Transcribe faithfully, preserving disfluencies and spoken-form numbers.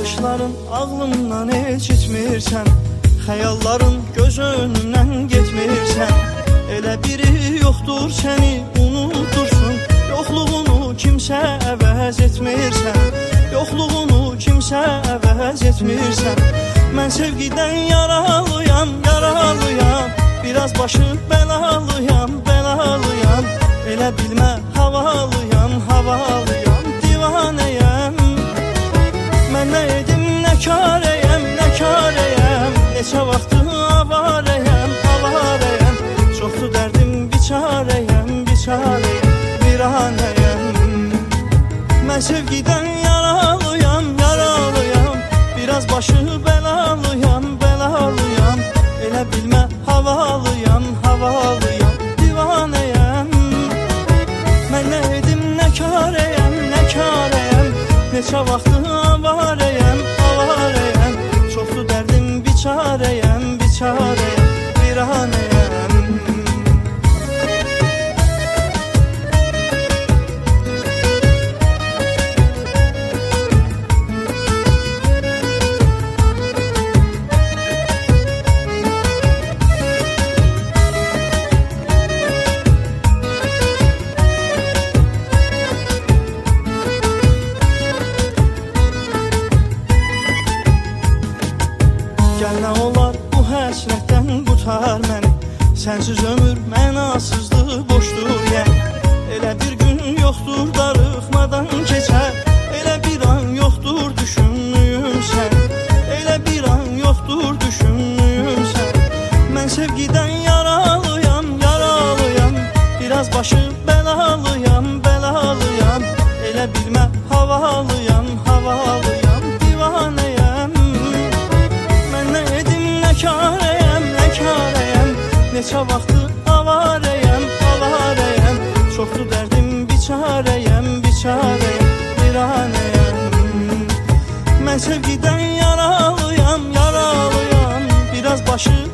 Baxışların ağlımdan heç içmirsən, xəyalların göz önündən getmirsən. Elə biri yoxdur səni unutursun, yoxluğunu kimsə əvəz etmirsən, yoxluğunu kimsə əvəz etmirsən. Mən sevgidən yaralıyam, yaralıyam, biraz başı bəlalıyam, bəlalıyam. Elə bilmə havalıyam, havalıyam, divanəyəm. Mən nə edim, nə karəyəm, nə karəyəm, neçə vaxtı avarəyəm, avarəyəm. Çoxdur dərdim, biçarəyəm, biçarəyəm, viranəyəm. Mən sevgidən yaralıyam, yaralıyam, biraz başı bəlalıyam, bəlalıyam. Elə bilmə havalıyam, havalıyam, divanəyəm. Mən nə edim, nə karəyəm, nə karəyəm, neçə vaxtı avarəyəm, avarəyəm. Çoxdur dərdim, biçarəyəm, biçarəyəm, viranəyəm. Gəl nə olar bu həsrətdən qutar məni, sənsiz ömür mənasızdır, boşdur yəni. Elə bir gün yoxdur darıxmadan keçər, elə bir an yoxdur düşündüyüm sən, elə bir an yoxdur düşündüyüm sən. Mən sevgidən yaralıyam, yaralıyam, biraz başı bəlalıyam, bəlalıyam. Elə bilmə havalıyam, havalıyam, divanəyəm. Karəyəm, nə karəyəm, neçə vaxtı avarəyəm, avarəyəm. Çoxdur dərdim, biçarəyəm, biçarəyəm, viranəyəm. Mən sevgidən yaralıyam, yaralıyam, biraz başı